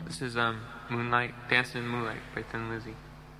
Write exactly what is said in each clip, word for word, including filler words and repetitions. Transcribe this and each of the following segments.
This is um Moonlight, Dancing in Moonlight by Thin Lizzy.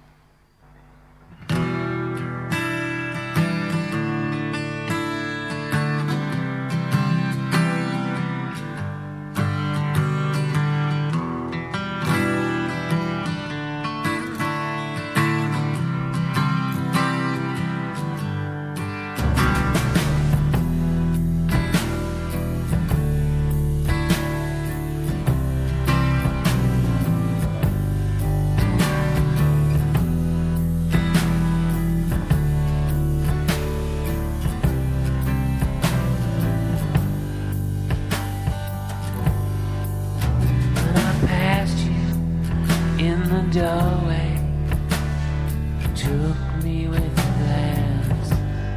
Doorway, you took me with a glance.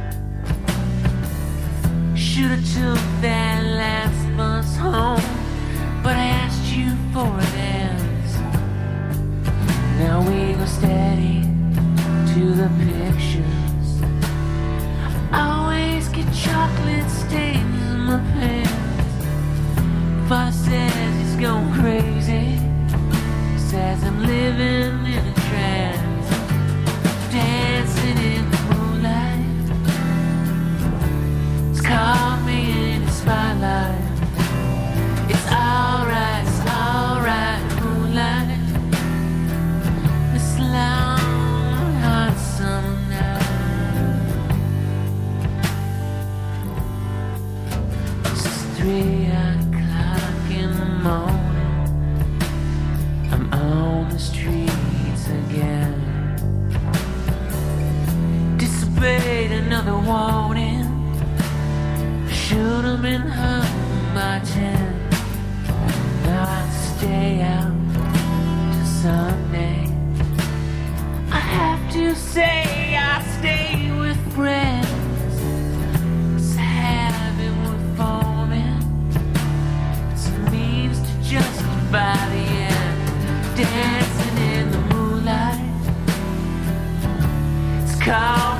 Should've took that last bus home, but I asked you for a dance. Now we go steady to the pictures. I always get chocolate stains in my pants. Father says he's going crazy, says I'm living in a trance, dancing in the moonlight. It's caught me in the spotlight. It's alright, it's alright, moonlight. This long, hot summer night. It's three o'clock in the morning. On the streets again. Disobeyed another warning. Should've been home by ten. Now I stay out till Sunday. I have to say I stay with friends. It's a habit we're forming. It's a means to justify the end. Dancing in the moonlight. It's called